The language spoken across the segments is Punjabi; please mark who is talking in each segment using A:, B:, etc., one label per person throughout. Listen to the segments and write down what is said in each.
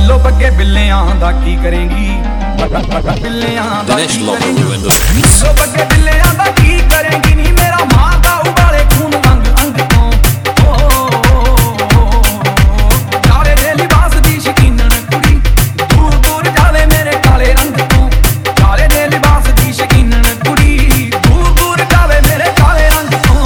A: ਬਿੱਲੋ ਬੱਗੇ ਬਿੱਲਿਆਂ ਦਾ ਕੀ ਕਰੇਂਗੀ ਬਿੱਲਿਆਂ ਦਾ ਕੀ ਕਰੇਂਗੀ ਬਿੱਲੋ ਬੱਗੇ ਬਿੱਲਿਆਂ ਦਾ ਕੀ ਕਰੇਂਗੀ ਨੀ ਮੇਰਾ ਮਾਂ ਦਾ ਉਬਾਲੇ ਖੂਨ ਅੰਗ ਅੰਗ ਤੋਂ ਕਾਲੇ ਦੇ ਲਿਬਾਸ ਦੀ ਸ਼ਕੀਨਣ ਕੁੜੀ ਦੂਰ ਦੂਰ ਜਾਵੇ ਮੇਰੇ ਕਾਲੇ ਰੰਗ ਤੋਂ ਕਾਲੇ ਦੇ ਲਿਬਾਸ ਦੀ ਸ਼ਕੀਨਣ ਕੁੜੀ ਦੂਰ ਦੂਰ ਜਾਵੇ ਮੇਰੇ ਕਾਲੇ ਰੰਗ ਤੋਂ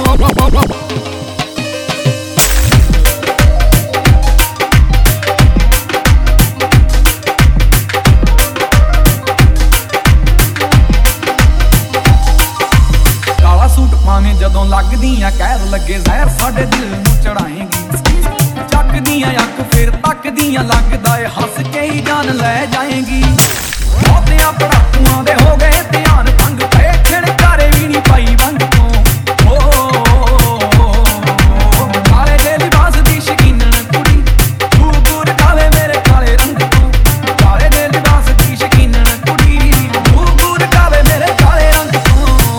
A: ਜਦੋਂ ਲੱਗਦੀਆਂ ਕਹਿਰ ਲੱਗੇ ਜ਼ਹਿਰ ਸਾਡੇ ਦਿਲ ਨੂੰ ਚੜਾਏਂਗੀ ਚੱਕਦੀਆਂ ਅੱਖ ਫਿਰ ਤੱਕਦੀਆਂ ਲੱਗਦਾ ਏ ਹੱਸ ਕੇ ਹੀ ਜਾਨ ਲੈ ਜਾਏਂਗੀ ਬਹੁਤਿਆਂ ਪੜਾਕੂਆਂ ਦੇ ਹੋ ਗਏ ਧਿਆਨ ਭੰਗ ਪਏ ਛਿੜਕਾਰੇ ਵੀ ਨਹੀਂ ਪਾਈ ਵੰਗ ਤੋਂ ਕਾਲੇ ਦੇ ਲਿਬਾਸ ਦੀ ਸ਼ਕੀਨਣ ਕੁੜੀ ਦੂਰ ਦੂਰ ਜਾਵੇ ਮੇਰੇ ਕਾਲੇ ਰੰਗ ਤੋਂ ਕਾਲੇ ਦੇ ਲਿਬਾਸ ਦੀ ਸ਼ਕੀਨਣ ਕੁੜੀ ਦੂਰ ਦੂਰ ਜਾਵੇ ਮੇਰੇ ਕਾਲੇ ਰੰਗ ਤੋਂ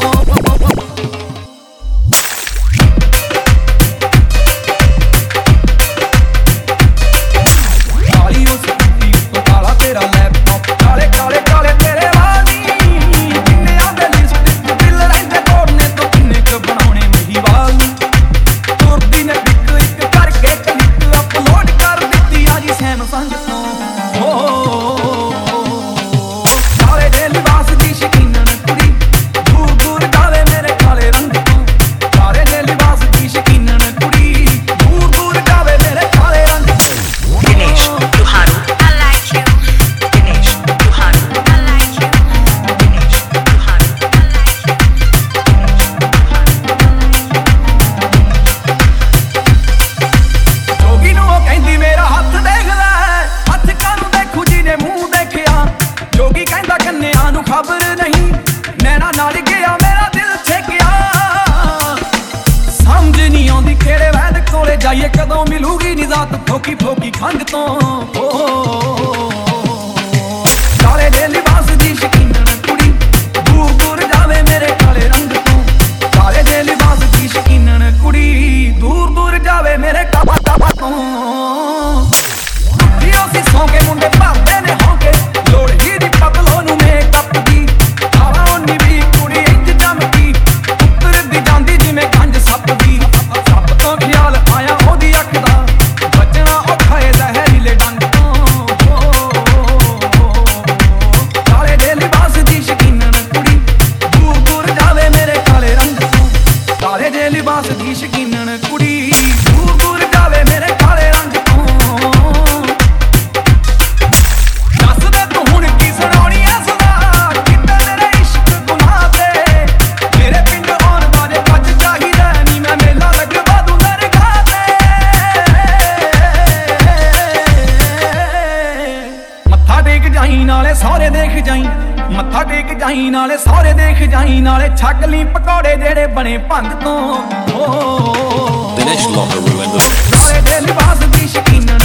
A: ਖਬਰ ਨਹੀਂ ਨੈਣਾ ਨਾਲ ਗਿਆ ਮੇਰਾ ਦਿਲ ਛੇਕਿਆ ਸਮਝ ਨਹੀਂ ਆਉਂਦੀ ਕਿਹੜੇ ਵੈਦ ਕੋਲੇ ਜਾਈਏ ਕਦੋਂ ਮਿਲੂਗੀ ਨਿਜ਼ਾਤ ਫੋਕੀ ਫੋਕੀ ਖੰਗ ਤੋਂ ਕਾਲੇ ਦੇ ਲਿਬਾਸ ਦੀ ਸ਼ਕੀਨਣ ਕੁੜੀ ਦੂਰ ਦੂਰ ਜਾਵੇ ਮੇਰੇ ਕਾਲੇ ਰੰਗ ਤੋਂ ਕਾਲੇ ਦੇ ਲਿਬਾਸ ਦੀ ਸ਼ਕੀਨਣ ਕੁੜੀ ਦੂਰ ਦੂਰ ਜਾਵੇ ਮੇਰੇ ਕਾਬਾ ਤੋਂ ਜੀਓ ਸੀ ਸੌਂ ਕੇ ਮੁੰਡੇ ਭਰਦੇ ਨੇ ਹੋਂਕੇ ਲੋੜ ਹੀ ਦੀ ਪਤਲੋ ਨੂੰ ਮੇਕਅਪ ਲਿਬਾਸ ਦੀ ਸ਼ਕੀਨਣ ਕੁੜੀ ਦੂਰ ਦੂਰ ਜਾਵੇ ਮੇਰੇ ਕਾਲੇ ਰੰਗ ਤੋਂ ਦੱਸ ਦੇ ਤੂੰ ਹੁਣ ਕੀ ਸੁਣਾਉਣੀ ਐ ਸਦਾ ਕਿਤੇ ਤੇਰੇ ਇਸ਼ਕ ਗੁਨਾਹ ਤੇ ਮੇਰੇ ਪਿੰਡ ਆਉਣ ਦਾ ਜੇ ਕੱਜ ਚਾਹੀਦਾ ਨੀ ਮੈਂ ਮੇਲਾ ਲਗਵਾ ਦੂੰ ਦਰਗਾਹ ਤੇ ਮੱਥਾ ਟੇਕ ਜਾਈ ਨਾਲੇ ਸਹੁਰੇ ਦੇਖ ਜਾਈ ਮੱਥਾ ਟੇਕ ਜਾਈ ਨਾਲੇ ਸਹੁਰੇ ਦੇਖ ਜਾਈ ਨਾਲੇ ਛੱਕ ਲਈ ਪਕੌੜੇ ਜਿਹੜੇ ਬਣੇ ਭੰਗ ਤੋਂ ਕਾਲੇ ਦੇ ਲਿਬਾਸ ਦੀ ਸ਼ਕੀਨਣ